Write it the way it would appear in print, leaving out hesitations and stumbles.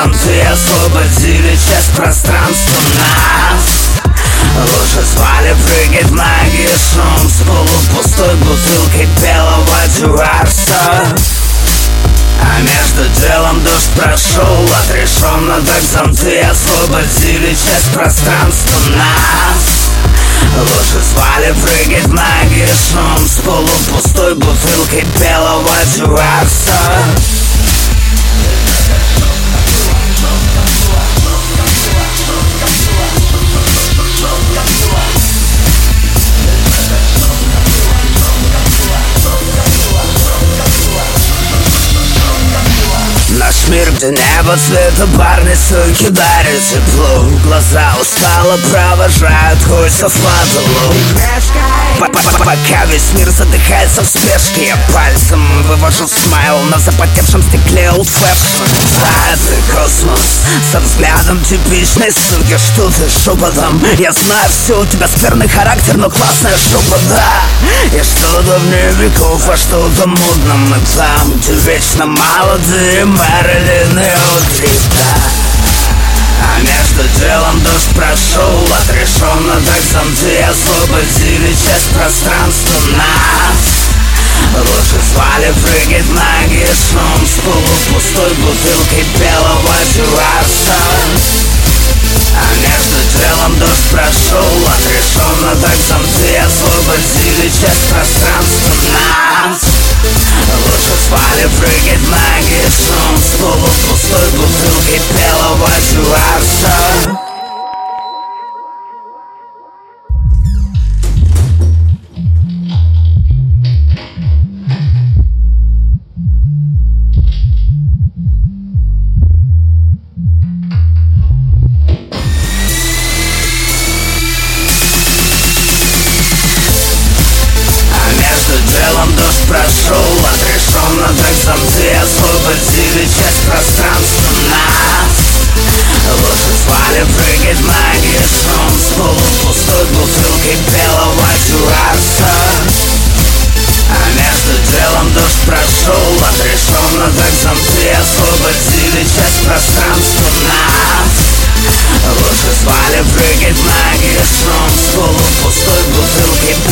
зонты освободили часть пространства нас. Лучше звали прыгать магии шум с полупустой бутылкой белого дюарса. А между делом дождь прошел отрешенно, так зонты освободили часть пространства нас. Лучше звали прыгать магии шум с полупустой бутылкой белого дюарса. Наш мир, где небо цвета парни, суки дарят тепло. Глаза устало провожают хоть со флотом. Пока весь мир задыхается в спешке, я пальцем вывожу смайл на запотевшем стекле Old Fashion. Да, это космос со взглядом типичной суки. Что ты шепотом? Я знаю все, у тебя скверный характер, но классная шуба, да. И что-то вне веков, а что-то модно. Мы там, где вечно молодые Мэрилин и Одри, да. А между делом дождь прошел отрешенно, так зонты освободили часть пространства нас. Лучше звали прыгать магии шум с полупустой бутылкой белого дюарса. А между делом дождь прошел отрешенно, так зонты освободили часть пространства нас. Лучше звали прыгать магии шум с полупустой бутылкой белого дюарса. Дождь прошел отрешенно, так зонты освободили часть пространства нас. Лучше звали прыгать магии шум с полупустой бутылкой белого дюарса. А между делом дождь прошел отрешенно, так зонты освободили часть пространства нас. Лучше звали прыгать магии шум с полупустой бутылкой